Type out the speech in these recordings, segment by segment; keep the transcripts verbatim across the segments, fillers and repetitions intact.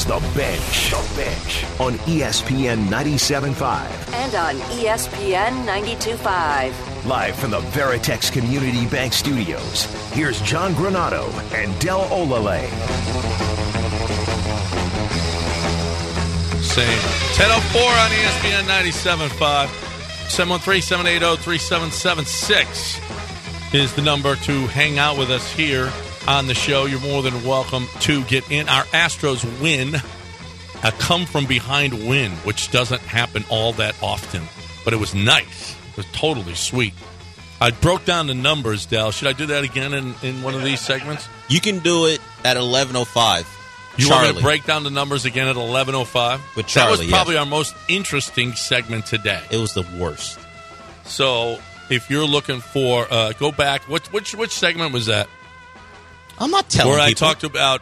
The Bench. The Bench on E S P N ninety-seven point five. And on E S P N ninety-two point five. Live from the Veritex Community Bank Studios, here's John Granato and Del Olale. Same. ten oh four on E S P N ninety-seven point five. seven one three, seven eight zero, three seven seven six is the number to hang out with us here on the show. You're more than welcome to get in. Our Astros win, a come-from-behind win, which doesn't happen all that often. But it was nice. It was totally sweet. I broke down the numbers, Del. Should I do that again in, in one of these segments? You can do it at eleven oh five. You Charlie. want me to break down the numbers again at eleven oh five? With Charlie, That was probably yes. our most interesting segment today. It was the worst. So if you're looking for, uh, go back. What, which which segment was that? I'm not telling Where I people. talked about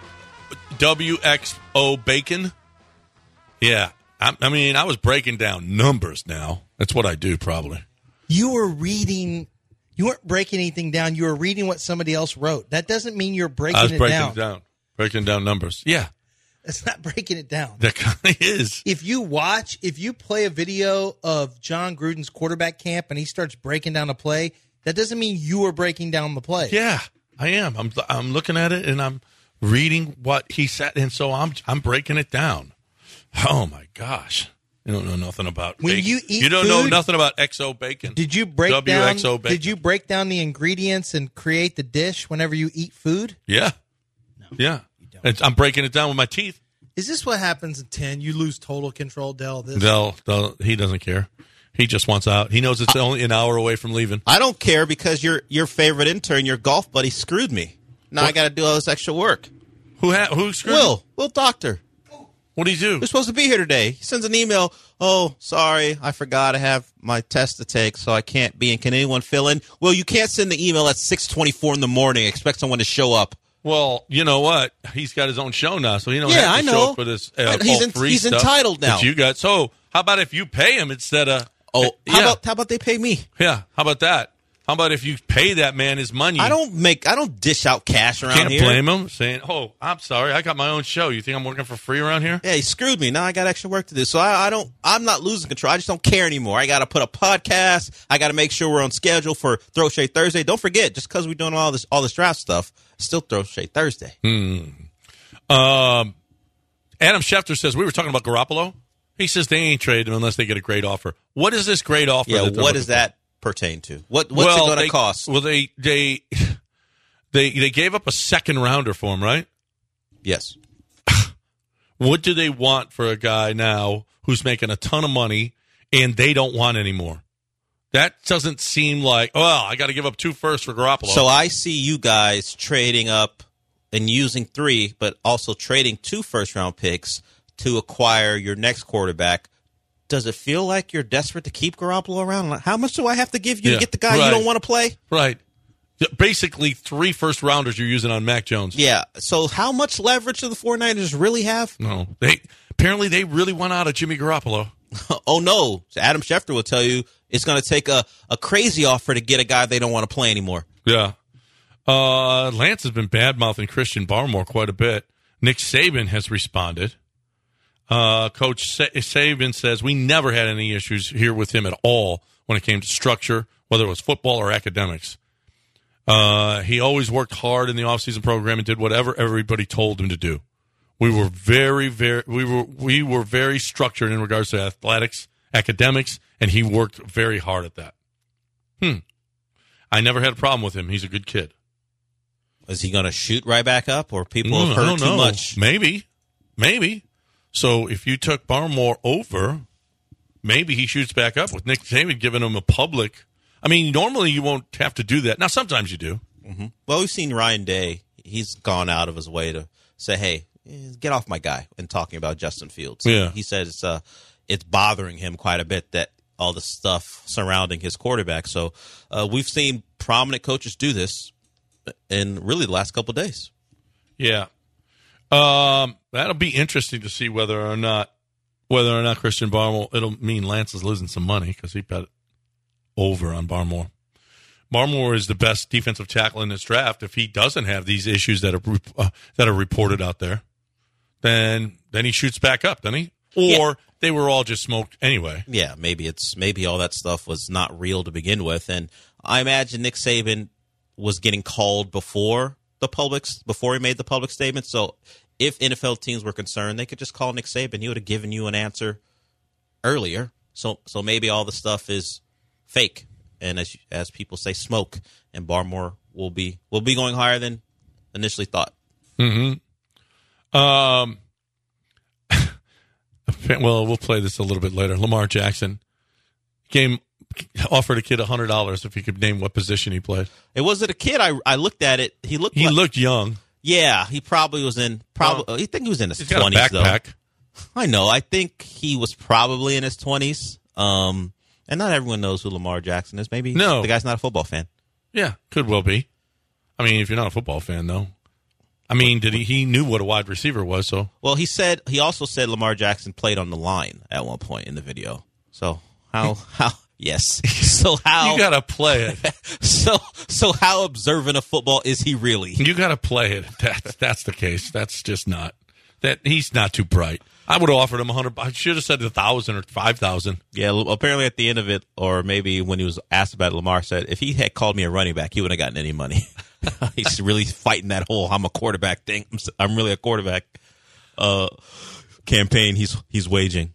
W X O bacon? Yeah. I, I mean, I was breaking down numbers now. That's what I do probably. You were reading, you weren't breaking anything down. You were reading what somebody else wrote. That doesn't mean you're breaking I was it breaking down. it down. Breaking down numbers. Yeah. It's not breaking it down. That kind of is. If you watch, if you play a video of John Gruden's quarterback camp and he starts breaking down a play, that doesn't mean you are breaking down the play. Yeah, I am. I'm I'm looking at it and I'm reading what he said, and so I'm I'm breaking it down. Oh my gosh. You don't know nothing about When bacon. you eat You don't know food- nothing about X O bacon. Did you break W X O down? bacon. Did you break down the ingredients and create the dish whenever you eat food? Yeah. Yeah. It's, I'm breaking it down with my teeth. Is this what happens in ten? You lose total control, Del. This Del, Del, he doesn't care. He just wants out. He knows it's only an hour away from leaving. I don't care because your your favorite intern, your golf buddy, screwed me. Now What? I got to do all this extra work. Who ha- who screwed? Will, Will Doctor. What do you do? We're supposed to be here today. He sends an email. Oh, sorry, I forgot I have my test to take, so I can't be in. Can anyone fill in? Well, you can't send the email at six twenty-four in the morning. Expect someone to show up. Well, you know what? He's got his own show now, so he don't Yeah, have to I know. show up for this. Uh, But he's all en- free he's stuff entitled now. that you got. So how about if you pay him instead of? Oh, how yeah, about how about they pay me? yeah. How about that? How about if you pay that man his money? I don't make I don't dish out cash around Can't here. blame him. Saying, "Oh, I'm sorry, I got my own show. You think I'm working for free around here?" Yeah, he screwed me. Now I got extra work to do. So I, I don't. I'm not losing control. I just don't care anymore. I got to put a podcast. I got to make sure we're on schedule for Throw Shade Thursday. Don't forget, just because we're doing all this all this draft stuff, it's still Throw Shade Thursday. Um, Adam Schefter says we were talking about Garoppolo. He says they ain't trading him unless they get a great offer. What is this great offer? Yeah, that they're what looking does for? that pertain to? What what's well, it going they- to cost? Well, they they they they gave up a second rounder for him, right? Yes. What do they want for a guy now who's making a ton of money and they don't want anymore? That doesn't seem like, well, I got to give up two firsts for Garoppolo. So I see you guys trading up and using three, but also trading two first round picks to acquire your next quarterback. Does it feel like you're desperate to keep Garoppolo around? How much do I have to give you Yeah, to get the guy right. you don't want to play? Right. Basically, three first rounders you're using on Mac Jones. Yeah. So how much leverage do the 49ers really have? No. They apparently they really want out of Jimmy Garoppolo. Oh, no. Adam Schefter will tell you it's going to take a, a crazy offer to get a guy they don't want to play anymore. Yeah. Uh, Lance has been bad-mouthing Christian Barmore quite a bit. Nick Saban has responded. Uh, Coach Sa- Saban says, we never had any issues here with him at all when it came to structure, whether it was football or academics. Uh, he always worked hard in the offseason program and did whatever everybody told him to do. We were very, very, we were, we were very structured in regards to athletics, academics, and he worked very hard at that. Hmm. I never had a problem with him. He's a good kid. Is he going to shoot right back up, or people Mm, have I heard don't too know. much? Maybe. Maybe. So if you took Barmore over, maybe he shoots back up with Nick Saban giving him a public. I mean, normally you won't have to do that. Now, sometimes you do. Mm-hmm. Well, we've seen Ryan Day. He's gone out of his way to say, hey, get off my guy, and talking about Justin Fields. Yeah. He says it's, uh, it's bothering him quite a bit that all the stuff surrounding his quarterback. So uh, we've seen prominent coaches do this in really the last couple of days. Yeah. Um, that'll be interesting to see whether or not whether or not Christian Barmore, it'll mean Lance is losing some money because he bet over on Barmore. Barmore is the best defensive tackle in this draft if he doesn't have these issues that are uh, that are reported out there. then then he shoots back up, doesn't he? Or Yeah. they were all just smoked anyway. Yeah, maybe it's maybe all that stuff was not real to begin with, and I imagine Nick Saban was getting called before the public's before he made the public statement. So if N F L teams were concerned, they could just call Nick Saban. He would have given you an answer earlier. So so maybe all the stuff is fake, and as as people say, smoke. And Barmore will be will be going higher than initially thought. Mm-hmm. Um. Well, we'll play this a little bit later. Lamar Jackson came offered a kid a hundred dollars if he could name what position he played. It wasn't a kid. I I looked at it. He looked. He like, looked young. Yeah, he probably was in. Probably. Well, I think he was in his He's got a twenties though. backpack. I know. I think he was probably in his twenties. Um, and not everyone knows who Lamar Jackson is. Maybe No. the guy's not a football fan. Yeah, could well be. I mean, if you're not a football fan, though. I mean, did he? He knew what a wide receiver was, so. Well, he said he also said Lamar Jackson played on the line at one point in the video. So how how yes. So how You got to play it. so so how observant of football is he really? You got to play it. That's that's the case. That's just not that he's not too bright. I would have offered him a hundred. I should have said a thousand or five thousand. Yeah, apparently at the end of it, or maybe when he was asked about it, Lamar said if he had called me a running back, he wouldn't have gotten any money. He's really fighting that whole "I'm a quarterback" thing. I'm, I'm really a quarterback uh, campaign. He's he's waging.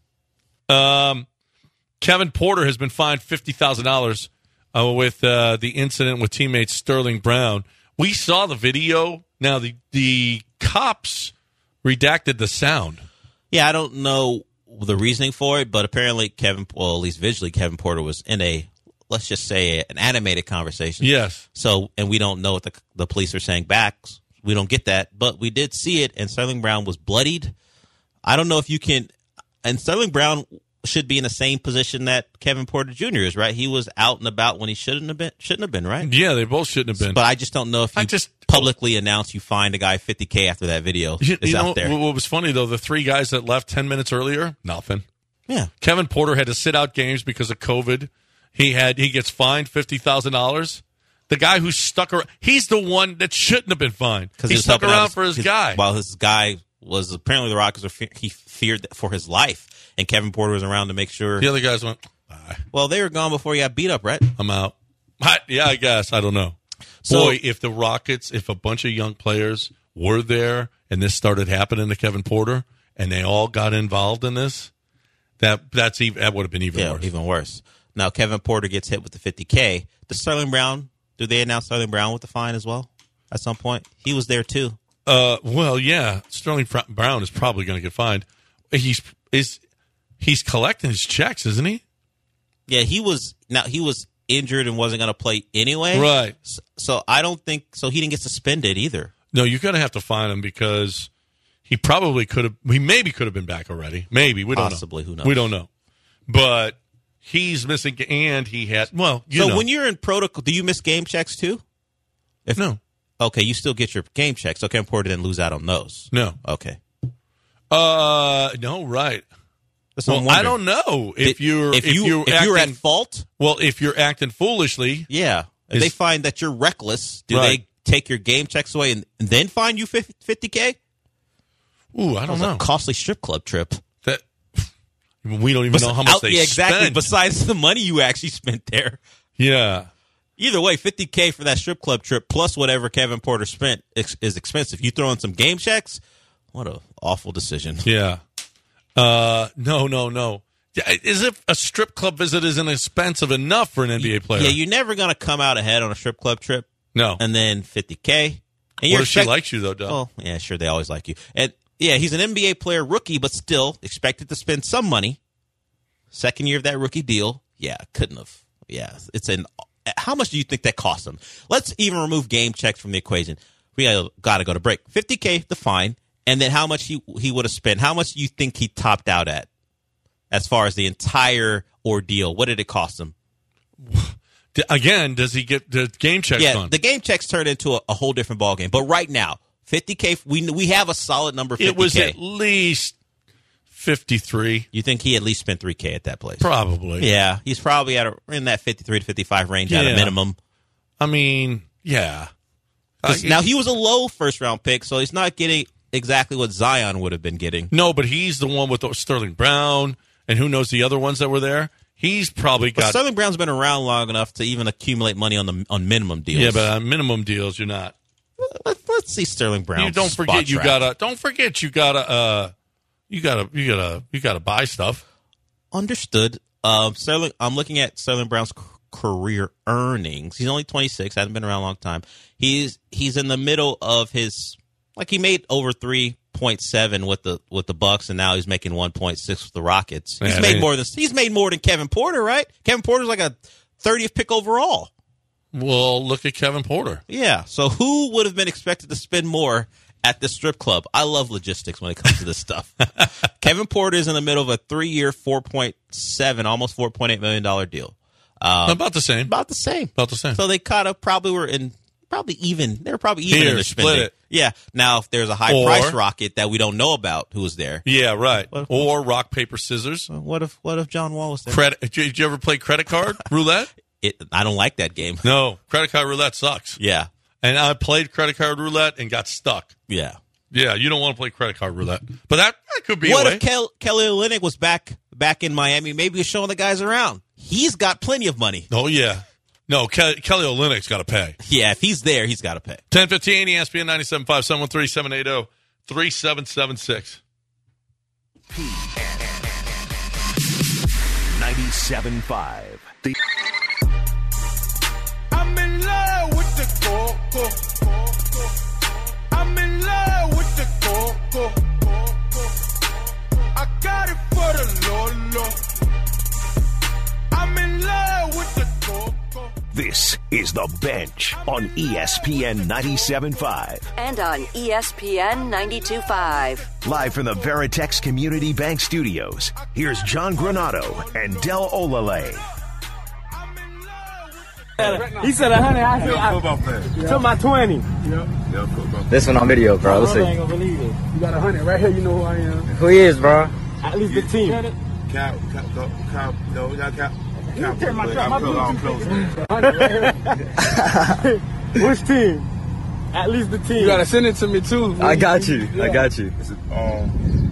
Um, Kevin Porter has been fined fifty thousand uh, dollars with uh, the incident with teammate Sterling Brown. We saw the video. Now the the cops redacted the sound. Yeah, I don't know the reasoning for it, but apparently Kevin, well, at least visually, Kevin Porter was in a, let's just say, an animated conversation. Yes. So, and we don't know what the the police are saying back. We don't get that, but we did see it, and Sterling Brown was bloodied. I don't know if you can, and Sterling Brown should be in the same position that Kevin Porter Junior is, right? He was out and about when he shouldn't have been. Shouldn't have been, right? Yeah, they both shouldn't have been. But I just don't know if you I just publicly announce you find a guy fifty K after that video You, is you know out there. what was funny though? The three guys that left ten minutes earlier, nothing. Yeah. Kevin Porter had to sit out games because of COVID. He had he gets fined fifty thousand dollars. The guy who stuck around, he's the one that shouldn't have been fined. He, he was stuck helping out around for his, guy. While his guy was apparently the Rockets were fe- he feared for his life, and Kevin Porter was around to make sure. The other guys went, bye. Well, they were gone before he got beat up, right? I'm out. I, yeah, I guess. I don't know. So- Boy, if the Rockets, if a bunch of young players were there and this started happening to Kevin Porter and they all got involved in this, that that's even, that would have been even Yeah, worse. even worse. Now Kevin Porter gets hit with the fifty K. Does Sterling Brown? Do they announce Sterling Brown with the fine as well? At some point, he was there too. Uh, well, yeah, Sterling Fr- Brown is probably going to get fined. He's is he's collecting his checks, isn't he? Yeah, he was. Now he was injured and wasn't going to play anyway. Right. So, so I don't think so. He didn't get suspended either. No, you're going to have to fine him because he probably could have. He maybe could have been back already. Maybe we don't Possibly, know. who knows? We don't know. But he's missing, and he had. Well, you so know. when you're in protocol, do you miss game checks too? if no, Okay, you still get your game checks. So Kevin Porter didn't lose out on those. no, Okay. uh, no, right. That's what Well, I'm I wondering. don't know if Did- you're if if you you're if you're at acting- fault. Well, if you're acting foolishly, Yeah. If Is- they find that you're reckless, do Right. they take your game checks away and, and then fine you fifty K? ooh, I don't That was know a costly strip club trip. that. We don't even know how much Out- they yeah, exactly. spent. Besides the money you actually spent there. Yeah. Either way, fifty K for that strip club trip plus whatever Kevin Porter spent ex- is expensive. You throw in some game checks, what a awful decision. Yeah. Uh, no, no, no. Yeah, as if a strip club visit isn't expensive enough for an N B A player. Yeah, you're never going to come out ahead on a strip club trip no. and then fifty K. And What you're if she expect- likes you, though, Doug? Oh, yeah, sure. They always like you. And yeah, he's an N B A player rookie, but still expected to spend some money. Second year of that rookie deal. Yeah, couldn't have. Yeah, it's an. How much do you think that cost him? Let's even remove game checks from the equation. We got to go to break. fifty K, the fine, and then how much he he would have spent. How much do you think he topped out at, as far as the entire ordeal? What did it cost him? D- Again, does he get the game checks Yeah, done? the game checks turned into a, a whole different ballgame. But right now, fifty K, we we have a solid number. fifty K. It was at least fifty-three, You think he at least spent three K at that place? probably. Yeah, he's probably at a, in that fifty-three to fifty-five range at Yeah. a minimum. I mean, yeah. Uh, 'Cause now he was a low first round pick, so he's not getting exactly what Zion would have been getting. No, but he's the one with Sterling Brown, and who knows the other ones that were there. He's probably But got. Sterling Brown's been around long enough to even accumulate money on the on minimum deals. Yeah, but on minimum deals, you're not. Let, let's see Sterling Brown. You don't forget you gotta. Don't forget you gotta. Uh, you gotta. You gotta. You gotta buy stuff. Understood. Um, Sterling. I'm looking at Sterling Brown's c- career earnings. He's only twenty-six. Hasn't been around a long time. He's he's in the middle of his. Like he made over three point seven with the with the Bucks, and now he's making one point six with the Rockets. He's Yeah, made they- more than he's made more than Kevin Porter, right? Kevin Porter's like a thirtieth pick overall. Well, look at Kevin Porter. Yeah. So who would have been expected to spend more at the strip club? I love logistics when it comes to this stuff. Kevin Porter is in the middle of a three-year, four point seven, almost four point eight million dollar deal. Um, About the same. about the same. About the same. So they kind of probably were in probably even. They were probably even Here, in the split spending. it. Yeah. Now if there's a high Or- price Rocket that we don't know about who was there, Yeah, right. What- Or rock paper scissors. what if what if John Wall was there? Credit. Did you ever play credit card roulette? It, I don't like that game. No, credit card roulette sucks. Yeah. And I played credit card roulette and got stuck. Yeah. Yeah, you don't want to play credit card roulette, but that, that could be What a way. if Kel- Kelly Olynyk was back back in Miami? Maybe he's showing the guys around. He's got plenty of money. Oh yeah, no, Ke- Kelly Olynyk's got to pay. Yeah, if he's there, he's got to pay. ten fifteen E S P N ninety-seven point five, seven one three, seven eight zero, three seven seven six. ninety-seven point five. The I'm in love with the coco. I'm in love with the coco. I got it for the Lolo. I'm in love with the coco. This is The Bench on E S P N ninety-seven point five. And on E S P N ninety-two point five. Live from the Veritex Community Bank Studios, here's John Granado and Del Olale. He said a hundred. I said I Football player. took my twenty. Yeah, football. This one on video, bro. Let's I ain't see. gonna believe it. You got a hundred right here. You know who I am. Who he is, bro? At least the team. Cap, cap, go, cap. No, we got cap. Cap. Tear my Wait, truck, I'm my close, I'm Bluetooth. close. Which team? At least the team. You gotta send it to me too. I got you. I got you. This is, um,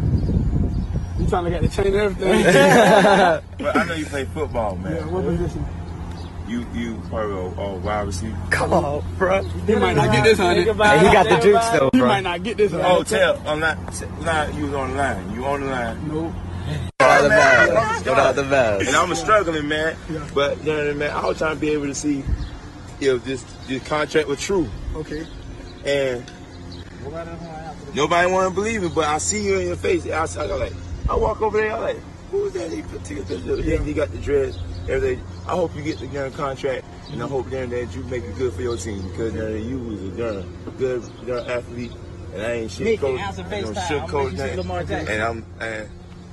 You trying to get the chain and everything? but I know you play football, man. Yeah, what position? You, you probably a, a wide receiver. Come on, bro. He might not get this hundred. Hey, he got the jukes though, He bro. might not get this hundred. Oh, tell, I'm not, line, you was on the line. You on the line. Nope. Without the bell. Without the bell. And I'm struggling, man. But you know what I mean? I was trying to be able to see if this this contract was true. Okay. And nobody want to believe it, but I see you in your face. I, I go like, I walk over there. I'm like, who is that? He put together picture. Yeah. He got the dreads. Everything. I hope you get the young contract, and I hope then that you make it good for your team because uh, you was a darn good darn athlete, and I ain't shit coach. You know, shit coach that. And I'm and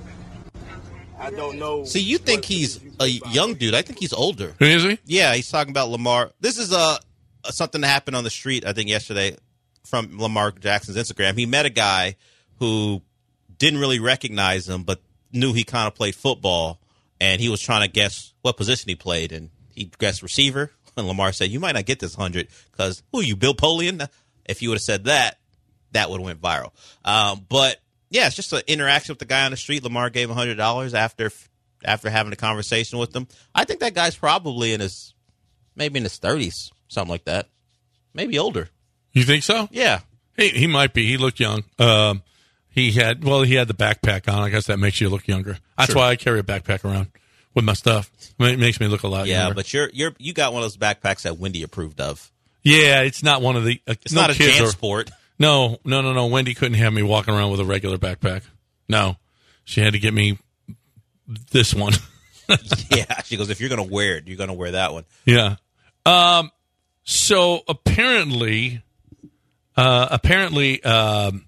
I don't know. See, you think he's a young dude. I think he's older. Who is he? Yeah, he's talking about Lamar. This is uh, something that happened on the street, I think, yesterday from Lamar Jackson's Instagram. He met a guy who didn't really recognize him, but knew he kind of played football, and he was trying to guess what position he played, and he guessed receiver. And Lamar said, you might not get this one hundred because, who are you, Bill Polian? If you would have said that, that would have went viral. Um, but, yeah, it's just an interaction with the guy on the street. Lamar gave him one hundred dollars after after having a conversation with him. I think that guy's probably in his, maybe in his thirties, something like that. Maybe older. You think so? Yeah. He he might be. He looked young. Um, he had well, he had the backpack on. I guess that makes you look younger. That's Sure. why I carry a backpack around with my stuff. It makes me look a lot Yeah, younger. but you're you're you got one of those backpacks that Wendy approved of. Yeah, it's not one of the. Uh, It's no not a kids jam are- sport. No, no, no, no. Wendy couldn't have me walking around with a regular backpack. No, she had to get me this one. Yeah, she goes, if you're gonna wear it, you're gonna wear that one. Yeah. Um. So apparently, uh, apparently, um,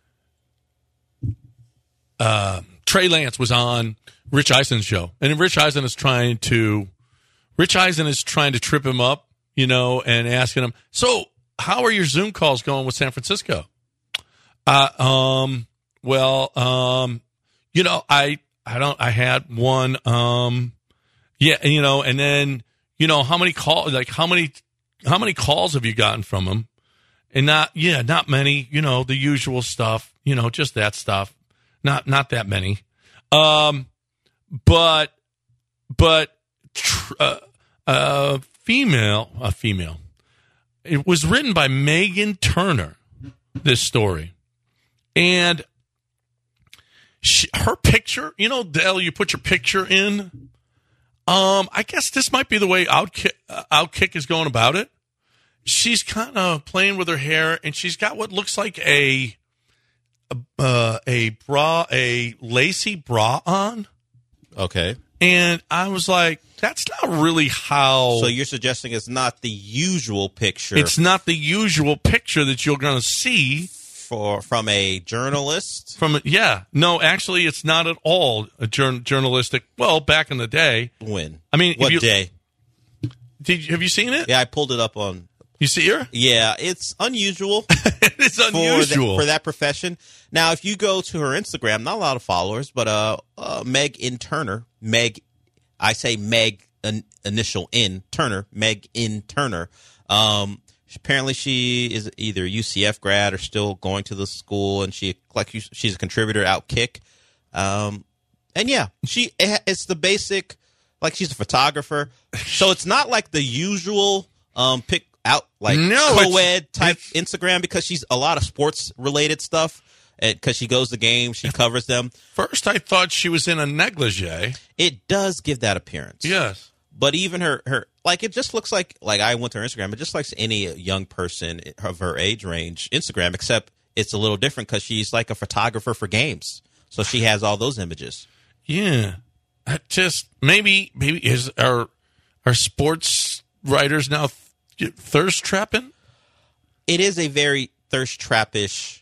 uh, Trey Lance was on Rich Eisen's show, and Rich Eisen is trying to, Rich Eisen is trying to trip him up, you know, and asking him, so how are your Zoom calls going with San Francisco? Uh, um. Well, um, you know, I, I don't, I had one, um, yeah, and, you know, and then, you know, how many calls, like how many, how many calls have you gotten from him? And not, yeah, not many, you know, the usual stuff, You know, just that stuff. Not not that many. Um, but but tr- uh, uh, female, a female. It was written by Megan Turner. This story, and she, her picture. You know, Dale, you put your picture in. Um, I guess this might be the way Outkick, uh, Outkick is going about it. She's kind of playing with her hair, and she's got what looks like a a, uh, a bra, a lacy bra on. Okay. And I was like, that's not really how. So you're suggesting it's not the usual picture. It's not the usual picture that you're going to see. For from a journalist? From yeah, no, actually, it's not at all a jour- journalistic. Well, back in the day, when? I mean, what you, day? Did you, have you seen it? Yeah, I pulled it up on. You see her? Yeah, it's unusual. It's unusual for, the, for that profession. Now, if you go to her Instagram, not a lot of followers, but uh, uh Meg in Turner, Meg, I say Meg an initial in Turner, Meg in Turner. Um. Apparently, she is either U C F grad or still going to the school, and she like she's a contributor at Outkick. Um, and yeah, she it's the basic like she's a photographer, so it's not like the usual um, pick out like no, co-ed it's, type it's, Instagram because she's a lot of sports related stuff. Because she goes to games, she covers them. First, I thought she was in a negligee. It does give that appearance. Yes. But even her, her like it just looks like like I went to her Instagram. It just looks any young person of her age range Instagram, except it's a little different because she's like a photographer for games, so she has all those images. Yeah, I just maybe maybe is our our sports writers now th- thirst trapping? It is a very thirst trappish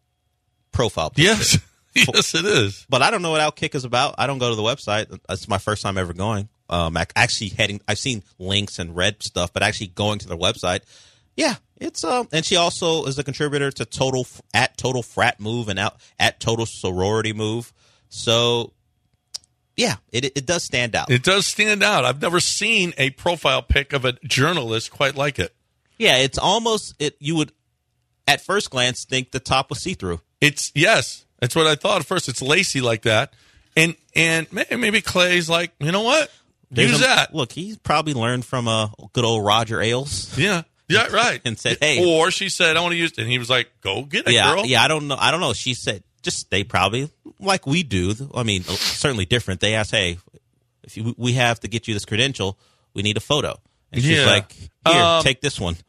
profile picture. Yes, yes, it is. But I don't know what Outkick is about. I don't go to the website. It's my first time ever going. Um, actually heading, I've seen links and read stuff, but actually going to their website, yeah, it's um. And she also is a contributor to Total at Total Frat Move and out at Total Sorority Move. So, yeah, it it does stand out. It does stand out. I've never seen a profile pic of a journalist quite like it. Yeah, it's almost it. You would at first glance think the top was see through. It's yes, that's what I thought at first. It's lacy like that, and and maybe Clay's like, you know what? There's Use a, that. Look, he's probably learned from a uh, good old Roger Ailes. Yeah, yeah, right. And said, "Hey," or she said, "I want to use it," and he was like, "Go get it, yeah, girl." Yeah, I don't know. I don't know. She said, "Just they probably like we do. I mean, certainly different." They asked, "Hey, if you, we have to get you this credential, we need a photo," and she's yeah. like, "Here, um, take this one."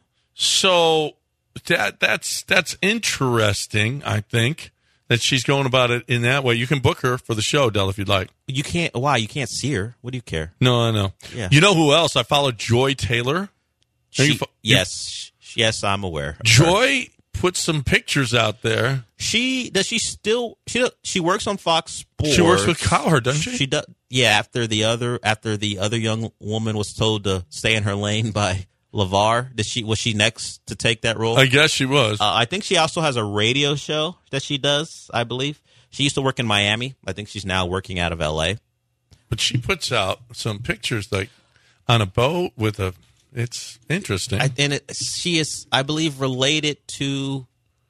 So that that's that's interesting. I think that she's going about it in that way. You can book her for the show, Del, if you'd like. You can't. Why? You can't see her. What do you care? No, I know. Yeah. You know who else? I follow Joy Taylor. She, fo- yes, yes, I'm aware. Joy put some pictures out there. She does. She still she she works on Fox Sports. She works with Cowherd, doesn't she? She does. Yeah. After the other after the other young woman was told to stay in her lane by LeVar, did she was she next to take that role? I guess she was. Uh, I think she also has a radio show that she does. I believe she used to work in Miami. I think she's now working out of L A. But she puts out some pictures like on a boat with a. It's interesting. I, and it, she is, I believe, related to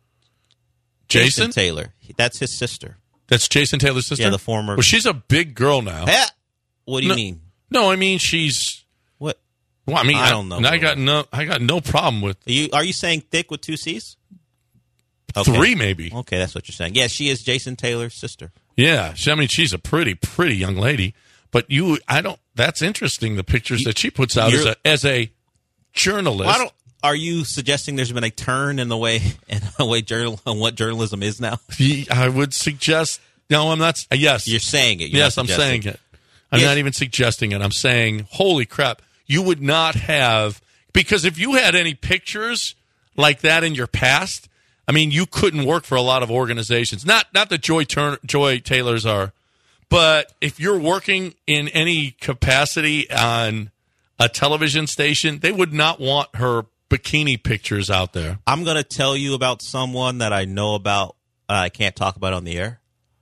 Jason? Jason Taylor. That's his sister. That's Jason Taylor's sister? Yeah, the former. Well, she's a big girl now. Eh, what do you no, mean? No, I mean she's. What? Well, I mean, I don't know. I, I got no. I got no problem with Are you are you saying thick with two C's? Okay. Three, maybe. Okay, that's what you're saying. Yeah, she is Jason Taylor's sister. Yeah, she, I mean, she's a pretty, pretty young lady. But you, I don't. That's interesting. The pictures You, that she puts out as a, as a journalist. Well, I don't. Are you suggesting there's been a turn in the way in the way journal on what journalism is now? I would suggest. No, I'm not. Yes, you're saying it. You're yes, I'm saying it. I'm yes. not even suggesting it. I'm saying, holy crap! You would not have, because if you had any pictures like that in your past, I mean, you couldn't work for a lot of organizations. Not not that Joy Turner, Joy Taylors are, but if you're working in any capacity on a television station, they would not want her bikini pictures out there. I'm going to tell you about someone that I know about. Uh, I can't talk about on the air.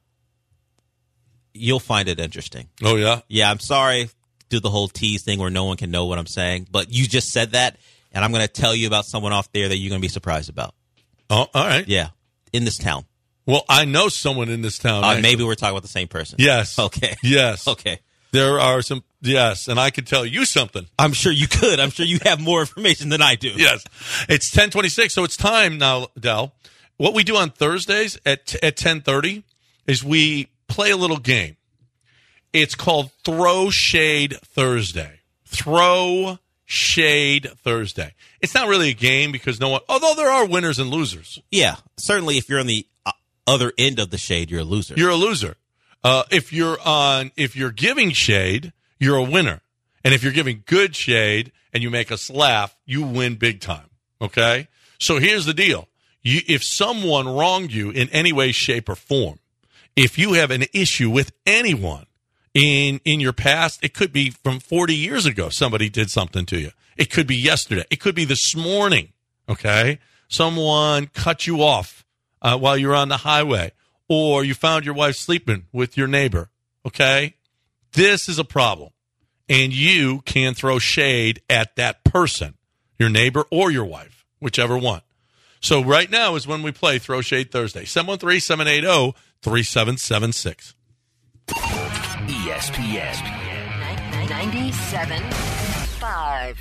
You'll find it interesting. Oh, yeah? Yeah, I'm sorry. Do the whole tease thing where no one can know what I'm saying. But you just said that, and I'm going to tell you about someone off there that you're going to be surprised about. Oh, all right. Yeah, in this town. Well, I know someone in this town. Uh, maybe we're talking about the same person. Yes. Okay. Yes. Okay. There are some, yes, and I could tell you something. I'm sure you could. I'm sure you have more information than I do. Yes. It's ten twenty-six, so it's time now, Del. What we do on Thursdays at at ten thirty is we play a little game. It's called Throw Shade Thursday. Throw Shade Thursday. It's not really a game because no one, although there are winners and losers. Yeah. Certainly if you're on the uh, other end of the shade, you're a loser. You're a loser. Uh, if you're on, if you're giving shade, you're a winner. And if you're giving good shade and you make us laugh, you win big time. Okay? So here's the deal. You, if someone wronged you in any way, shape, or form, if you have an issue with anyone in in your past, it could be from forty years ago, somebody did something to you. It could be yesterday. It could be this morning, okay? Someone cut you off uh, while you're on the highway, or you found your wife sleeping with your neighbor, okay? This is a problem, and you can throw shade at that person, your neighbor or your wife, whichever one. So right now is when we play Throw Shade Thursday. seven one three, seven eight zero, three seven seven six. E S P N ninety-seven point five.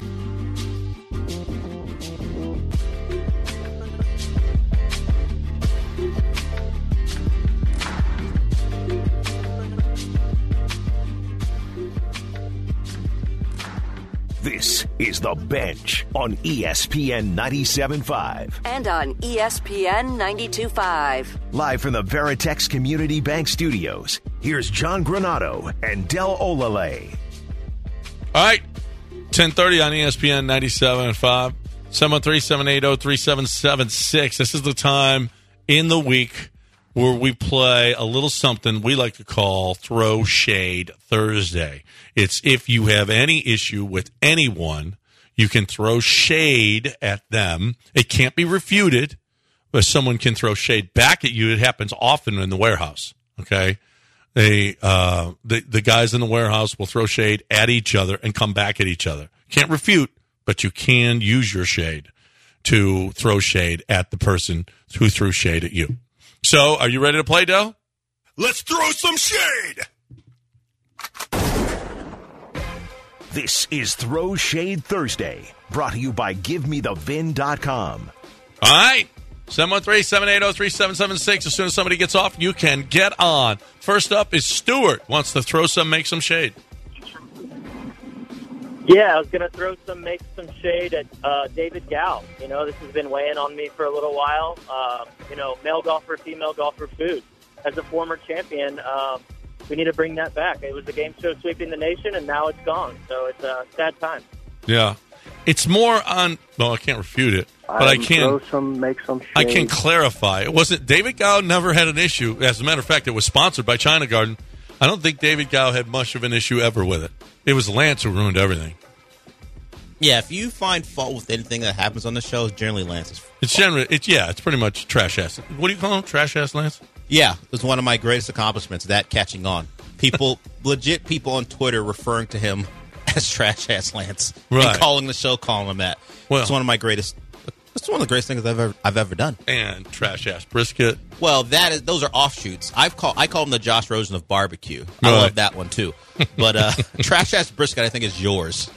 This is The Bench on E S P N ninety-seven point five. And on E S P N ninety-two point five. Live from the Veritex Community Bank Studios, here's John Granato and Del Olale. All right, ten thirty on E S P N ninety-seven point five, seven one three, seven eight zero, three seven seven six. This is the time in the week where we play a little something we like to call Throw Shade Thursday. It's if you have any issue with anyone, you can throw shade at them. It can't be refuted, but someone can throw shade back at you. It happens often in the warehouse, okay? They, uh, the, the guys in the warehouse will throw shade at each other and come back at each other. Can't refute, but you can use your shade to throw shade at the person who threw shade at you. So, are you ready to play, Del? Let's throw some shade! This is Throw Shade Thursday, brought to you by Give Me The Vin dot com. All right. seven one three, seven eight zero, three seven seven six. As soon as somebody gets off, you can get on. First up is Stuart. Wants to throw some, make some shade. Yeah, I was going to throw some, make some shade at uh, David Gow. You know, this has been weighing on me for a little while. Uh, you know, male golfer, female golfer food. As a former champion, um, we need to bring that back. It was a game show sweeping the nation, and now it's gone. So it's a sad time. Yeah. It's more on, well, I can't refute it, but I, I can throw some, make some shade. I can clarify. It wasn't, David Gow never had an issue. As a matter of fact, it was sponsored by China Garden. I don't think David Gow had much of an issue ever with it. It was Lance who ruined everything. Yeah, if you find fault with anything that happens on the show, it's generally Lance's fault. It's generally, it's yeah, it's pretty much trash ass. What do you call him? Trash ass Lance? Yeah, it was one of my greatest accomplishments, that catching on. People, legit people on Twitter referring to him as trash ass Lance. Right. And calling the show, calling him that. Well, it's one of my greatest, it's one of the greatest things I've ever, I've ever done. And trash ass Brisket. Well, that is, those are offshoots. I've call, I call him the Josh Rosen of barbecue. I Right. love that one too. But uh, trash ass Brisket, I think, is yours.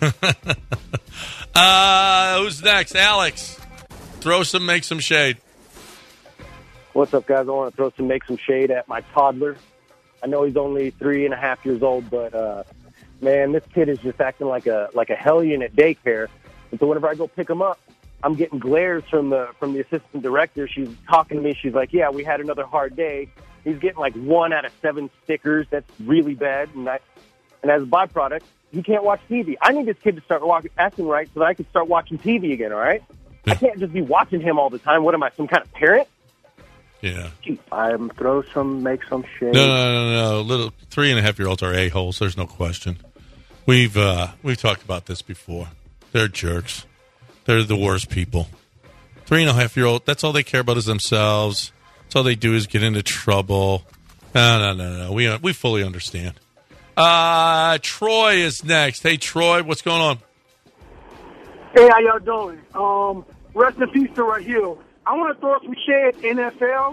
uh, who's next? Alex. Throw some, make some shade. What's up, guys? I want to throw some, make some shade at my toddler. I know he's only three and a half years old, but uh, man, this kid is just acting like a like a hellion at daycare. And so whenever I go pick him up, I'm getting glares from the from the assistant director. She's talking to me. She's like, "Yeah, we had another hard day." He's getting like one out of seven stickers. That's really bad. And I, and as a byproduct, he can't watch T V. I need this kid to start walking, acting right so that I can start watching T V again. All right? I can't just be watching him all the time. What am I, some kind of parent? Yeah. I'm throw some, make some shade. No, no, no, no. Little three and a half year olds are a-holes. There's no question. We've uh, we've talked about this before. They're jerks. They're the worst people. Three and a half year old. That's all they care about is themselves. That's all they do is get into trouble. No, no, no, no. We we fully understand. Uh, Troy is next. Hey, Troy, what's going on? Hey, how y'all doing? Um, rest in peace to Raheel. I want to throw some shade at N F L.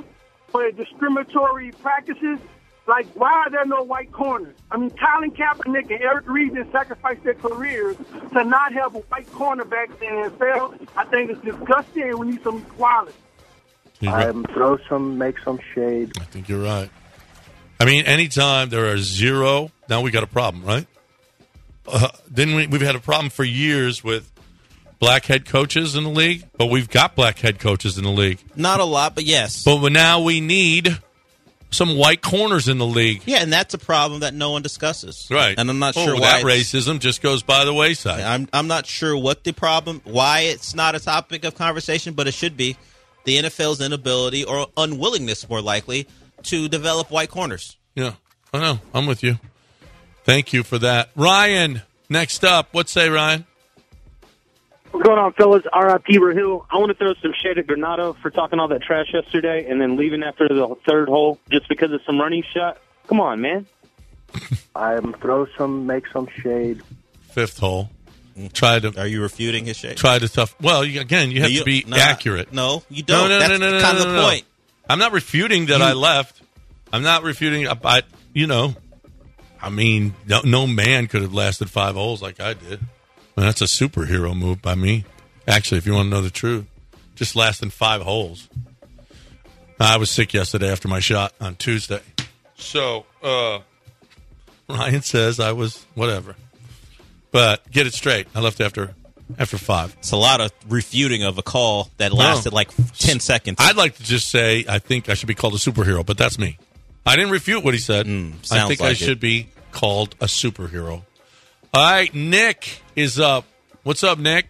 for discriminatory practices. Like, why are there no white corners? I mean, Colin Kaepernick and Eric Reason sacrificed their careers to not have a white cornerback in the N F L. I think it's disgusting, and we need some equality. Um, throw some, make some shade. I think you're right. I mean, anytime there are zero, now we got a problem, right? Uh, didn't we? We've had a problem for years with black head coaches in the league, but we've got black head coaches in the league. Not a lot, but yes. But now we need some white corners in the league. Yeah, and that's a problem that no one discusses. Right. And I'm not oh, sure well, why that racism just goes by the wayside. I'm I'm not sure what the problem, why it's not a topic of conversation, but it should be. The N F L's inability or unwillingness, more likely, to develop white corners. Yeah, I know. I'm with you. Thank you for that. Ryan, next up. What say, Ryan? What's going on, fellas? R I P Rahil. I want to throw some shade at Granado for talking all that trash yesterday and then leaving after the third hole just because of some running shot. Come on, man. I'm throw some, make some shade. Fifth hole. Try to. Are you refuting his shade? Try to tough. Well, you, again, you have you, to be no, accurate. No, you don't. No, no, That's no, no, no, kind no, of no, the no. point. I'm not refuting that You- I left. I'm not refuting. I, you know, I mean, no, no man could have lasted five holes like I did. I mean, that's a superhero move by me. Actually, if you want to know the truth, just lasting five holes. I was sick yesterday after my shot on Tuesday. So, uh, Ryan says I was whatever. But get it straight. I left after after five. It's a lot of refuting of a call that lasted No. like ten seconds. I'd like to just say I think I should be called a superhero, but that's me. I didn't refute what he said. I sounds think I like it. should be called a superhero. All right, Nick is up. What's up, Nick?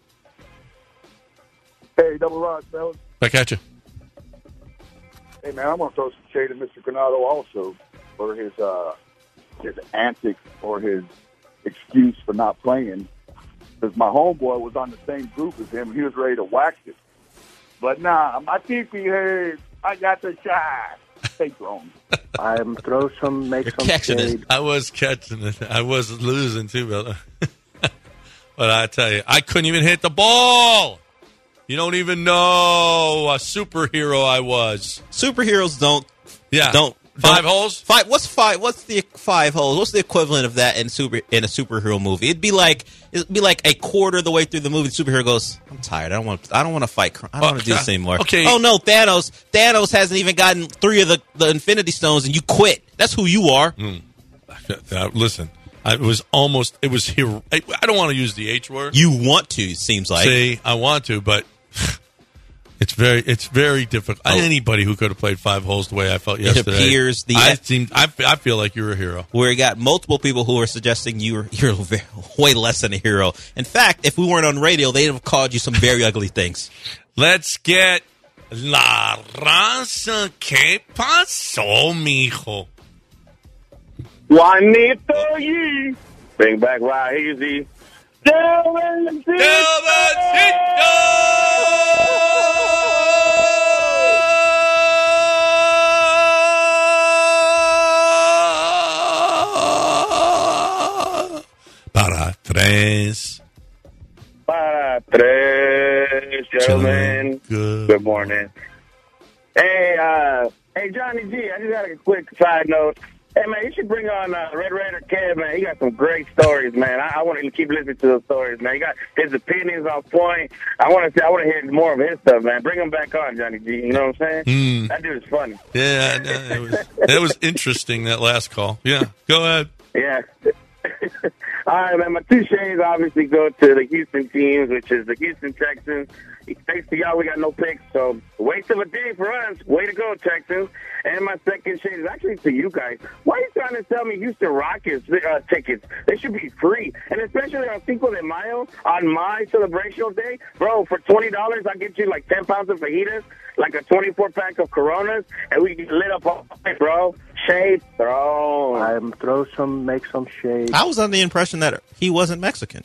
Hey, Double Rod, fellas. Back at you. Hey, man, I'm going to throw some shade at Mister Granado also for his uh, his antics or his excuse for not playing. Because my homeboy was on the same group as him. He was ready to wax it. But nah, my pee-pee hurts. I got the shot. Take wrong. I'm throw some, make some shade. I was catching it. I was losing too, brother. But I tell you, I couldn't even hit the ball. You don't even know a superhero I was. Superheroes don't. Yeah. Don't. Five don't- holes? Five. What's five? What's the five holes? What's the equivalent of that in super in a superhero movie? It'd be like it'd be like a quarter of the way through the movie. The superhero goes, "I'm tired. I don't want. I don't want to fight. cr- I don't want to do this anymore." okay. Oh no, Thanos. Thanos hasn't even gotten three of the, the Infinity Stones, and you quit. That's who you are. Mm. Uh, listen, I, it was almost. It was here. I, I don't want to use the H word. You want to? It seems like. See, I want to, but it's very, it's very difficult. Oh. Anybody who could have played five holes the way I felt It yesterday. appears the- I seem. I, I feel like you're a hero. Where you got multiple people who are suggesting you're you're very, way less than a hero. In fact, if we weren't on radio, they'd have called you some very ugly things. Let's get La Raza. ¿Qué pasó, mijo? Juanito Yee. Bring back Ride Easy. Para tres. Para tres, gentlemen. Good. Good morning. Hey, uh, hey, Johnny G, I just got a quick side note. Hey, man, you should bring on uh, Red Raider Kev, man. He got some great stories, man. I, I want to keep listening to those stories, man. He got his opinions on point. I want to I want to hear more of his stuff, man. Bring him back on, Johnny G. You know what I'm saying? Mm. That dude is funny. Yeah, no, it was that was interesting. That last call. Yeah, go ahead. Yeah. All right, man. My two shades obviously go to the Houston teams, which is the Houston Texans. Thanks to y'all, we got no picks, so waste of a day for us. Way to go, Texans. And my second shade is actually to you guys. Why are you trying to sell me Houston Rockets uh, tickets? They should be free. And especially on Cinco de Mayo, on my celebrational day, bro, for twenty dollars, I'll get you like ten pounds of fajitas, like a twenty-four pack of Coronas, and we get lit up all night, bro. Shade thrown. I'm throw some, make some shade. I was under the impression that he wasn't Mexican.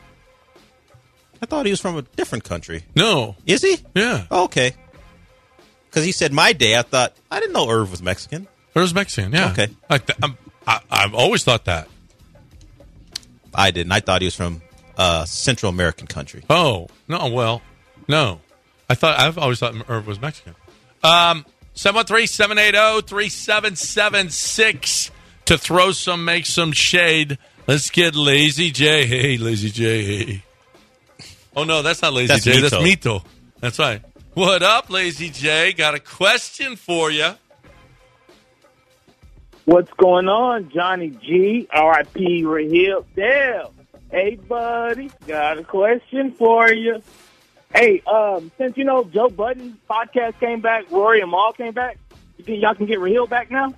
I thought he was from a different country. No. Is he? Yeah. Oh, okay. Because he said my day. I thought, I didn't know Irv was Mexican. Irv's Mexican, yeah. Okay. I th- I'm, I, I've always thought that. I didn't. I thought he was from a Central American country. Oh, no, well, no. I thought, I've always thought Irv was Mexican. Um, seven one three, seven eight zero, three seven seven six to throw some, make some shade. Let's get Lazy J. Hey, Lazy J. Oh, no, that's not Lazy That's J. Mito. That's Mito. That's right. What up, Lazy J? Got a question for you. What's going on, Johnny G? R I P Raheel. Dale. Hey, buddy. Got a question for you. Hey, um, since, you know, Joe Budden's podcast came back, Rory and Maul came back, you think y'all can get Raheel back now?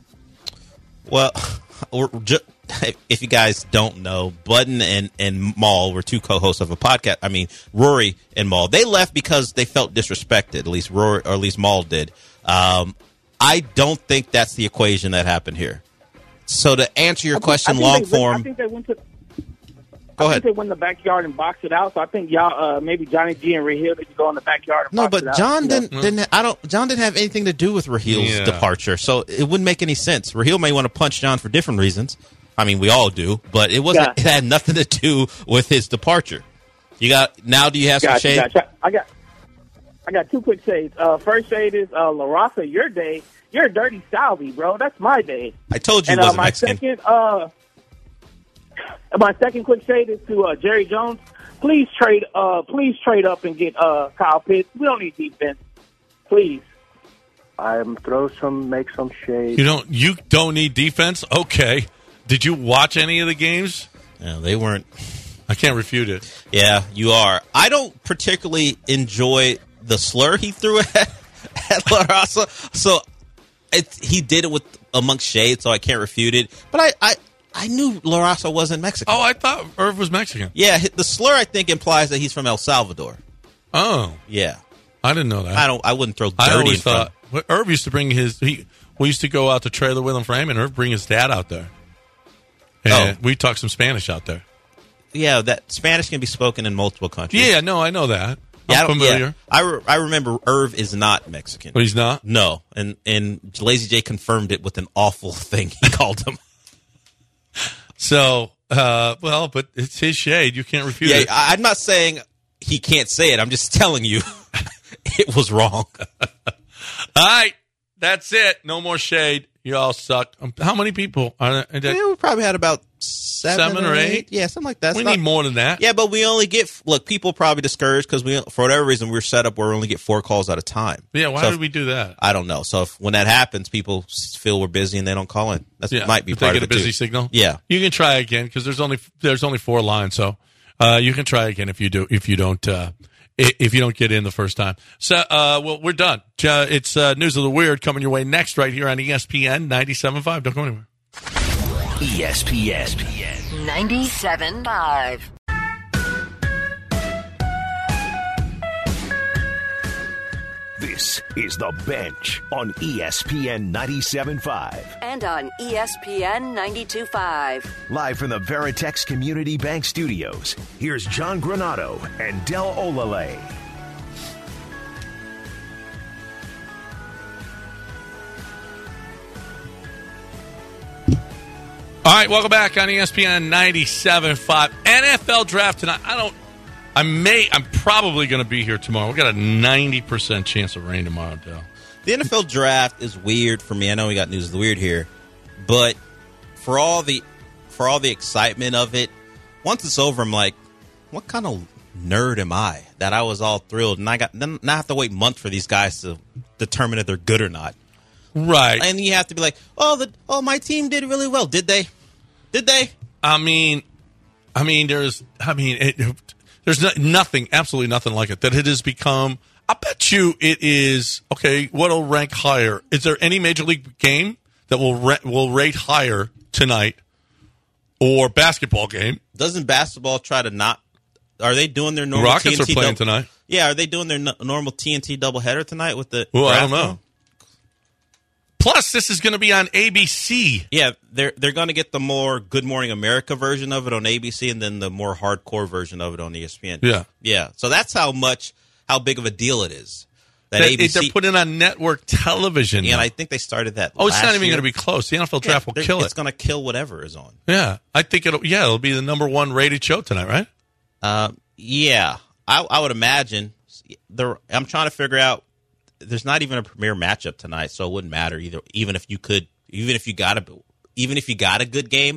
Well, we're ju- if you guys don't know, Budden and, and Maul were two co-hosts of a podcast. I mean, Rory and Maul. They left because they felt disrespected, at least Rory, or at least Maul did. Um, I don't think that's the equation that happened here. So to answer your I think- question I think long they went- form, I think they went to... Go I ahead. think they went in the backyard and boxed it out. So I think y'all, uh, maybe Johnny G and Raheel, they could go in the backyard and no, box it but out. John you know? didn't. didn't I don't. John didn't have anything to do with Raheel's Yeah. departure, so it wouldn't make any sense. Raheel may want to punch John for different reasons. I mean, we all do, but it wasn't. Yeah. It had nothing to do with his departure. You got now. Do you have some Gotcha, shade? gotcha. I got, I got two quick shades. Uh, first shade is uh, La Raza, your day. You're a dirty Salvi, bro. That's my day. I told you and he uh, wasn't my Mexican. second, uh, my second quick shade is to uh, Jerry Jones. Please trade, uh, please trade up and get uh, Kyle Pitts. We don't need defense. Please. I'm throw some, make some shade. You don't you don't need defense? Okay. Did you watch any of the games? No, they weren't. I can't refute it. Yeah, you are. I don't particularly enjoy the slur he threw at, at La Raza. So it, he did it with amongst shade, so I can't refute it. But I, I, I knew La Raza wasn't Mexican. Oh, I thought Irv was Mexican. Yeah, the slur I think implies that he's from El Salvador. Oh, Yeah, I didn't know that. I don't. I wouldn't throw dirty I in always front. thought well, Irv used to bring his. He, we used to go out to trailer with him for him, and Irv bring his dad out there, and Oh. we talk some Spanish out there. Yeah, that Spanish can be spoken in multiple countries. Yeah, no, I know that. Yeah, I I'm don't- familiar. yeah. I, re- I remember Irv is not Mexican. But he's not. No, and and Lazy J confirmed it with an awful thing he called him. So, uh, well, but it's his shade. You can't refute Yeah, it. I, I'm not saying he can't say it. I'm just telling you it was wrong. All right, that's it. No more shade. You all suck. Um, how many people are there? Yeah, we probably had about seven, Seven or eight? Yeah, something like that. We It's not- need more than that. Yeah, but we only get look. People probably discouraged because we, for whatever reason, we're set up where we only get four calls at a time. Yeah, why So did if- we do that? I don't know. So if, when that happens, people s- feel we're busy and they don't call in. That Yeah, might be if they part get of a it busy too. signal. Yeah. You can try again because there's only there's only four lines, so uh, you can try again if you do if you don't uh, i- if you don't get in the first time. So uh, well, we're done. Uh, it's uh, News of the Weird coming your way next right here on E S P N ninety-seven point five. Don't go anywhere. E S P N. ninety-seven point five. This is The Bench on E S P N ninety-seven point five. And on E S P N ninety-two point five. Live from the Veritex Community Bank Studios, here's John Granato and Del Olale. All right, welcome back on E S P N ninety-seven point five. N F L draft tonight. I don't. I may. I'm probably going to be here tomorrow. We got a ninety percent chance of rain tomorrow, Del. The N F L draft is weird for me. I know we got news of the weird here, but for all the for all the excitement of it, once it's over, I'm like, what kind of nerd am I that I was all thrilled and I got then now I have to wait months for these guys to determine if they're good or not. Right. And you have to be like, oh, the oh, my team did really well. Did they? Did they? I mean, I mean, there's, I mean, it, there's no, nothing, absolutely nothing like it. That it has become. I bet you it is okay. What'll rank higher? Is there any major league game that will ra- will rate higher tonight, or basketball game? Doesn't basketball try to not? Are they doing their normal? Rockets T N T are playing double, tonight. Yeah, are they doing their no, normal T N T doubleheader tonight with the? Well, I don't draft? know. Plus, this is going to be on A B C. Yeah, they're they're going to get the more Good Morning America version of it on A B C, and then the more hardcore version of it on E S P N. Yeah, yeah. So that's how much how big of a deal it is. That They, A B C, they're putting on network television. and now. I think they started that. Oh, it's last not even year. going to be close. The N F L draft Yeah, will they're- kill it. It's going to kill whatever is on. Yeah, I think it'll. Yeah, it'll be the number one rated show tonight, right? Uh, yeah, I, I would imagine. The, I'm trying to figure out there's not even a premier matchup tonight, so it wouldn't matter either. Even if you could, even if you got a, even if you got a good game,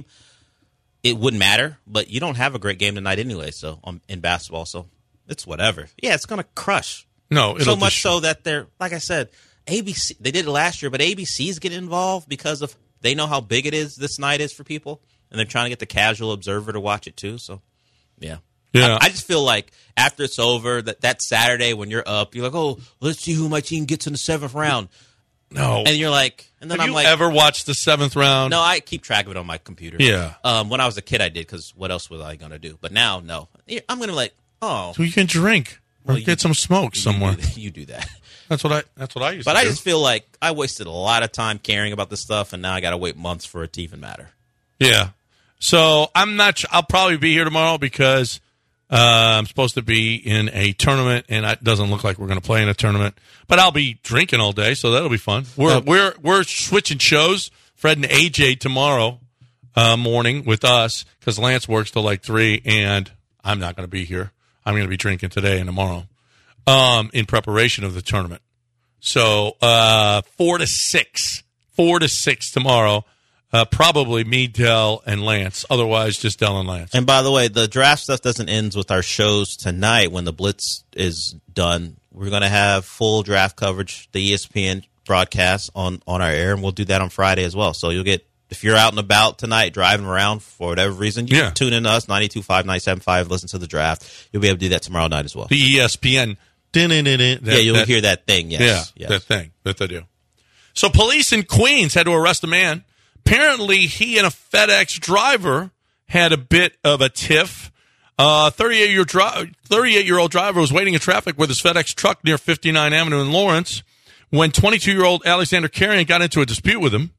it wouldn't matter. But you don't have a great game tonight anyway. So um, in basketball, so it's whatever. Yeah, it's gonna crush. No, it'll so much destroy. so that they're like I said, A B C. They did it last year, but A B C's getting involved because of they know how big it is. This night is for people, and they're trying to get the casual observer to watch it too. So, yeah. Yeah. I, I just feel like after it's over, that, that Saturday when you're up, you're like, oh, let's see who my team gets in the seventh round. No. And you're like, and then Have I'm you like, ever watched the seventh round? no, I keep track of it on my computer. Yeah. Um, when I was a kid, I did because what else was I going to do? But now, no. I'm going to like, oh. So you can drink or Well, you- get some smoke you somewhere. do that- You do that. That's what I. That's what I used But to I do. just feel like I wasted a lot of time caring about this stuff, and now I got to wait months for it to even matter. Yeah. So I'm not. I'll probably be here tomorrow because uh, I'm supposed to be in a tournament, and it doesn't look like we're going to play in a tournament. But I'll be drinking all day, so that'll be fun. We're Uh, we're we're switching shows. Fred and A J tomorrow uh, morning with us because Lance works till like three, and I'm not going to be here. I'm going to be drinking today and tomorrow um, in preparation of the tournament. So uh, four to six, four to six tomorrow. Uh, probably me, Dell, and Lance. Otherwise, just Dell and Lance. And by the way, the draft stuff doesn't end with our shows tonight when the Blitz is done. We're going to have full draft coverage, the E S P N broadcast on, on our air, and we'll do that on Friday as well. So you'll get, if you're out and about tonight, driving around for whatever reason, you Yeah. can tune in to us, ninety-two point five, ninety-seven point five, listen to the draft. You'll be able to do that tomorrow night as well. The E S P N. That, yeah, you'll that- hear that thing, yes. Yeah, yes. that thing that they do. So police in Queens had to arrest a man. Apparently, he and a FedEx driver had a bit of a tiff. Uh, thirty-eight-year dri- thirty-eight-year-old driver was waiting in traffic with his FedEx truck near fifty-ninth Avenue in Lawrence when twenty-two-year-old Alexander Carrion got into a dispute with him.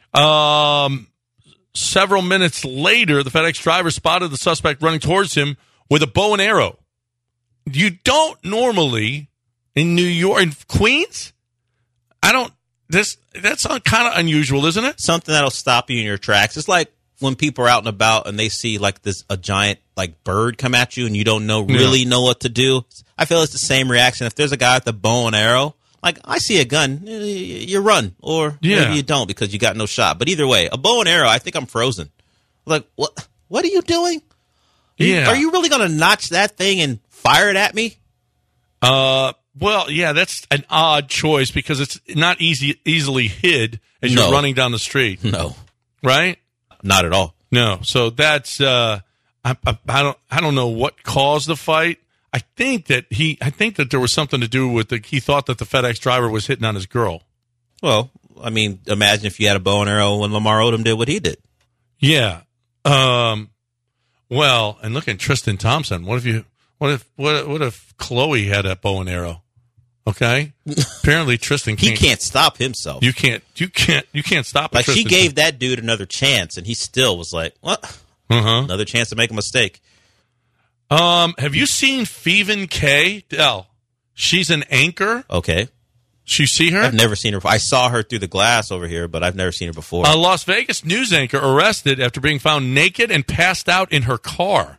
Um, several minutes later, the FedEx driver spotted the suspect running towards him with a bow and arrow. You don't normally in New York, in Queens. I don't. This that's kind of unusual, isn't it? Something that'll stop you in your tracks. It's like when people are out and about and they see like this a giant like bird come at you and you don't know really know what to do. I feel it's the same reaction. If there's a guy with a bow and arrow, like I see a gun, you run, or Yeah. maybe you don't because you got no shot. But either way, a bow and arrow, I think I'm frozen. Like what? What are you doing? Yeah. Are you really going to notch that thing and fire it at me? Uh, well, yeah, that's an odd choice because it's not easy easily hid as you're No. running down the street. No, right? Not at all. No. So that's uh, I, I, I don't I don't know what caused the fight. I think that he I think that there was something to do with the he thought that the FedEx driver was hitting on his girl. Well, I mean, imagine if you had a bow and arrow when Lamar Odom did what he did. Yeah. Um. Well, and look at Tristan Thompson. What if you? What if? What? What if Chloe had a bow and arrow? Okay. Apparently, Tristan He can't. can't stop himself. You can't. You can't. You can't stop. a Like she Tristan gave that dude another chance, and he still was like, "What? Uh-huh. Another chance to make a mistake." Um. Have you seen Feven K? Dell. She's an anchor. Okay. You see her? I've never seen her. I saw her through the glass over here, but I've never seen her before. A Las Vegas news anchor arrested after being found naked and passed out in her car.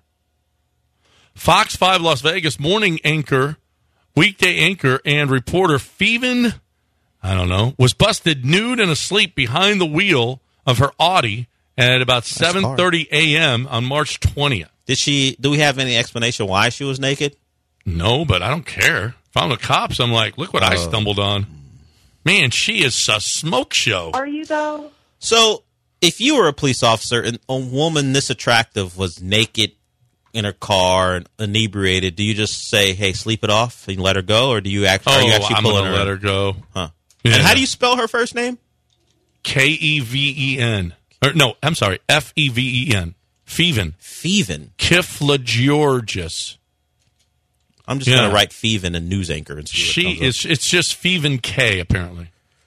Fox five Las Vegas morning anchor, weekday anchor, and reporter Feven, I don't know, was busted nude and asleep behind the wheel of her Audi at about seven thirty a.m. on March twentieth. Did she? Do we have any explanation why she was naked? No, but I don't care. If I'm the cops, I'm like, look what I Oh. stumbled on. Man, she is a smoke show. Are you though? So, if you were a police officer and a woman this attractive was naked in her car and inebriated, do you just say, "Hey, sleep it off" and let her go, or do you actually? are you Oh, actually I'm pulling going to let her go. Huh? Yeah. And how do you spell her first name? K E V E N. Or, no, I'm sorry. F E V E N. Feven. Feven. Kiflageorgis. I'm just Yeah. going to write Feven and news anchor and see what She comes up. is. It's just Feven K, apparently.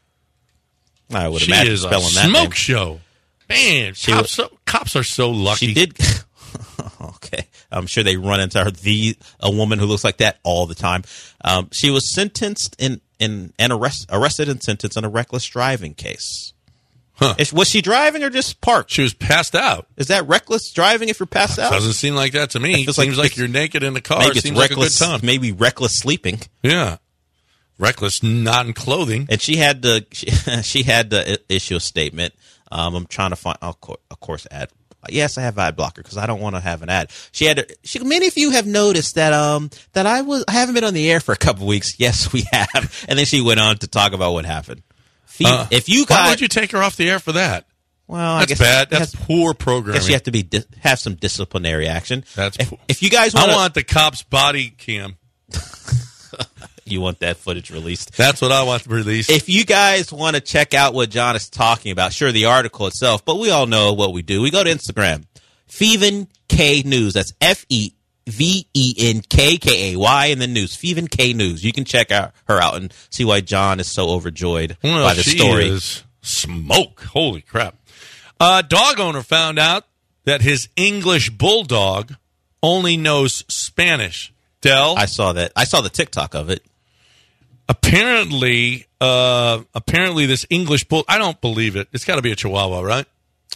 I would She imagine is a spelling that smoke name. show. Man, She cops, so, cops are so lucky. She did. Okay, I'm sure they run into her, the a woman who looks like that all the time. Um, she was sentenced in in and arrest, arrested and sentenced on a reckless driving case. Huh. Is, was she driving or just parked? She was passed out. Is that reckless driving if you're passed out? Doesn't seem like that to me. It feels Seems like like, you're naked in the car. Maybe It it's seems like a good reckless. time. Maybe reckless sleeping. Yeah. reckless, not in clothing. And she had to she, she had to issue a statement. Um, I'm trying to find, of course, of course, ad. Yes, I have ad blocker because I don't want to have an ad. She had. To, she, many of you have noticed that um that I was I haven't been on the air for a couple of weeks. Yes, we have. And then she went on to talk about what happened. If, Uh, if you got, why would you take her off the air for that? Well, that's I guess bad. That's has, poor programming. I guess you have to be di- have some disciplinary action. That's if, poor. if you guys want. I want the cop's body cam. You want that footage released? That's what I want released. If you guys want to check out what John is talking about, sure, the article itself, but we all know what we do. We go to Instagram, Feven K News. That's F E V E N K K A Y and then news. Feven K News. You can check out her out and see why John is so overjoyed well, by the she story. Is smoke. Holy crap. A dog owner found out that his English bulldog only knows Spanish. Del? I saw that. I saw the TikTok of it. Apparently, uh, apparently this English bull, I don't believe it. It's got to be a Chihuahua, right?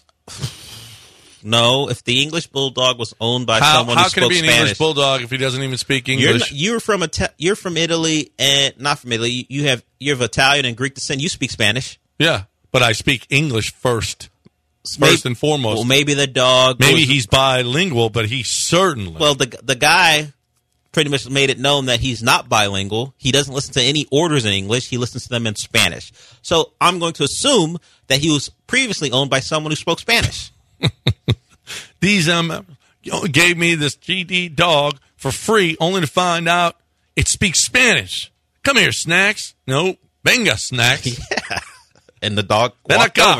No, if the English bulldog was owned by how, someone how who can spoke it be an Spanish, English bulldog if he doesn't even speak English? You're, not, you're from a you're from Italy and not from Italy. You have you have Italian and Greek descent. You speak Spanish. Yeah, but I speak English first, first maybe, and foremost. Well, maybe the dog. Maybe was, he's bilingual, but he certainly. Well, the the guy pretty much made it known that he's not bilingual. He doesn't listen to any orders in English. He listens to them in Spanish. So I'm going to assume that he was previously owned by someone who spoke Spanish. These um gave me this G D dog for free, only to find out it speaks Spanish. Come here, Snacks. No, venga, Snacks. Yeah. And the dog Ven walked acá. over.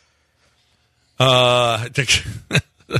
Uh,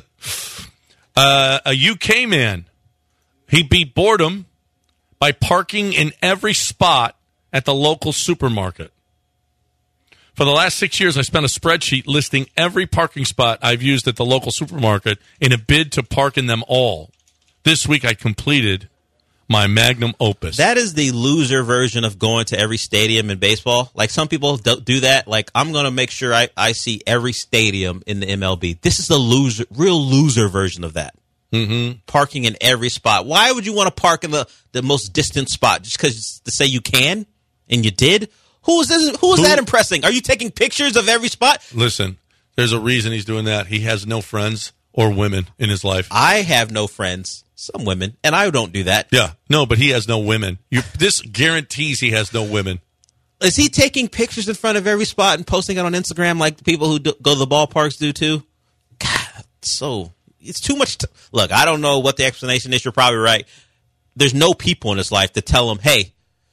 uh, a U K man, he beat boredom by parking in every spot at the local supermarket. For the last six years, I spent a spreadsheet listing every parking spot I've used at the local supermarket in a bid to park in them all. This week, I completed my magnum opus. That is the loser version of going to every stadium in baseball. Like, some people don't do that. Like, I'm going to make sure I, I see every stadium in the M L B. This is the loser, real loser version of that. Mm-hmm. Parking in every spot. Why would you want to park in the, the most distant spot? Just because to say you can and you did? Who is this? Who is Who? that impressing? Are you taking pictures of every spot? Listen, there's a reason he's doing that. He has no friends or women in his life. I have no friends. Some women, and I don't do that. Yeah, no, but he has no women. You, this guarantees he has no women. Is he taking pictures in front of every spot and posting it on Instagram like the people who do, go to the ballparks do too? God, so it's too much. T- Look, I don't know what the explanation is. You're probably right. There's no people in his life to tell him, hey,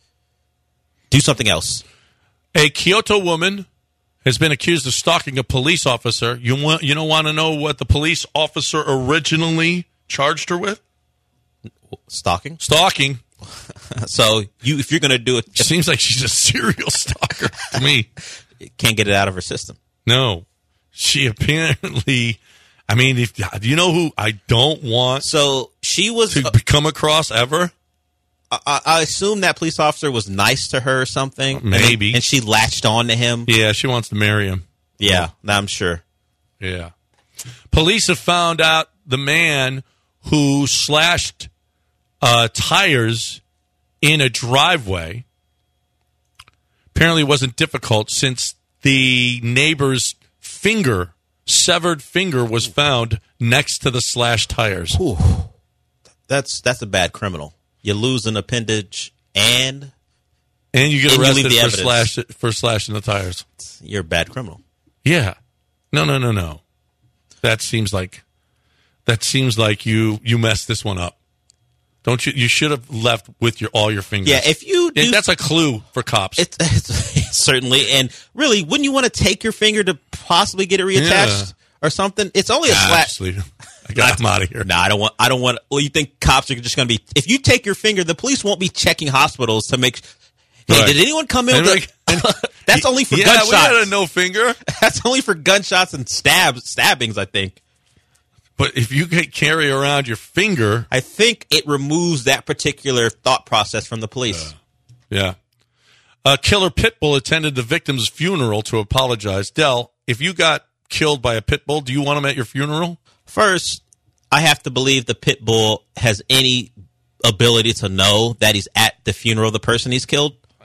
do something else. A Kyoto woman has been accused of stalking a police officer. You want you don't want to know what the police officer originally charged her with? Stalking? Stalking. So you, if you're going to do it, It seems like she's a serial stalker to me. Can't get it out of her system. No, she apparently. I mean, if, do you know who I don't want? So she was to uh, come across ever. I, I assume that police officer was nice to her or something. Maybe. And, and she latched on to him. Yeah, she wants to marry him. Yeah, I'm sure. Yeah. Police have found out the man who slashed uh, tires in a driveway. Apparently it wasn't difficult since the neighbor's finger, severed finger, was found next to the slashed tires. Ooh. That's that's a bad criminal. You lose an appendage and And you get and you arrested leave the for, evidence. slash, for slashing the tires. You're a bad criminal. Yeah. No, no, no, no. That seems like that seems like you you messed this one up. Don't you? You should have left with your all your fingers. Yeah, if you do, that's a clue for cops. It's, it's certainly, and really, wouldn't you want to take your finger to possibly get it reattached Yeah. or something? It's only a Nah, slash. just leave it. I got him out of here. No, I don't want. I don't want. Well, you think cops are just going to be? If you take your finger, the police won't be checking hospitals to make. Hey, Right. did anyone come in? And With like- a, that's only for yeah, gunshots. we had a no finger. That's only for gunshots and stabs, stabbings. I think. But if you can carry around your finger, I think it removes that particular thought process from the police. Uh, yeah. A killer pit bull attended the victim's funeral to apologize. Del, if you got killed by a pit bull, do you want him at your funeral? First, I have to believe the pit bull has any ability to know that he's at the funeral of the person he's killed.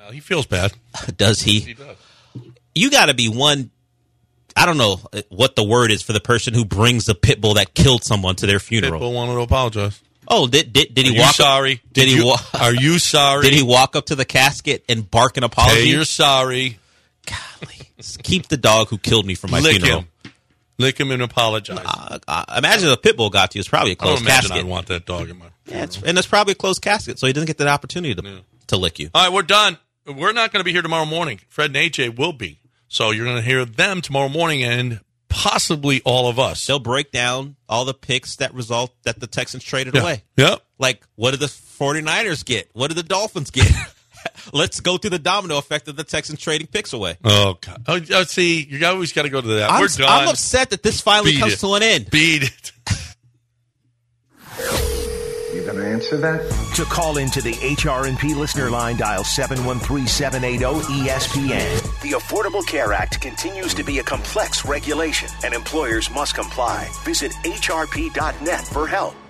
Uh, he feels bad. Does he? He does. You got to be one. I don't know what the word is for the person who brings the pit bull that killed someone to their funeral. Pitbull wanted to apologize. Oh, did did, did he Are you walk? sorry? Up, did, Did he? you- Wa- are you sorry? Did he walk up to the casket and bark an apology? Hey, you're sorry. Keep the dog who killed me from my Lick funeral. him. Lick him and apologize. Uh, uh, imagine if a pit bull got to you. It's probably a I don't closed imagine casket. I'd want that dog in my. Yeah, it's, and it's probably a closed casket, so he doesn't get that opportunity to, Yeah. to lick you. All right, we're done. We're not going to be here tomorrow morning. Fred and A J will be. So you're going to hear them tomorrow morning and possibly all of us. They'll break down all the picks that result that the Texans traded Yeah. away. Yep. Like, what did the 49ers get? What did the Dolphins get? Let's go through the domino effect of the Texans trading picks away. Oh, God. Oh, uh, see, you always got to go to that. I'm, We're done. I'm upset that this finally Beat comes it. to an end. Beat it. You gonna answer that? To call into the H R and P listener line, dial seven one three, seven eight zero, E S P N. The Affordable Care Act continues to be a complex regulation, and employers must comply. Visit H R P dot net for help.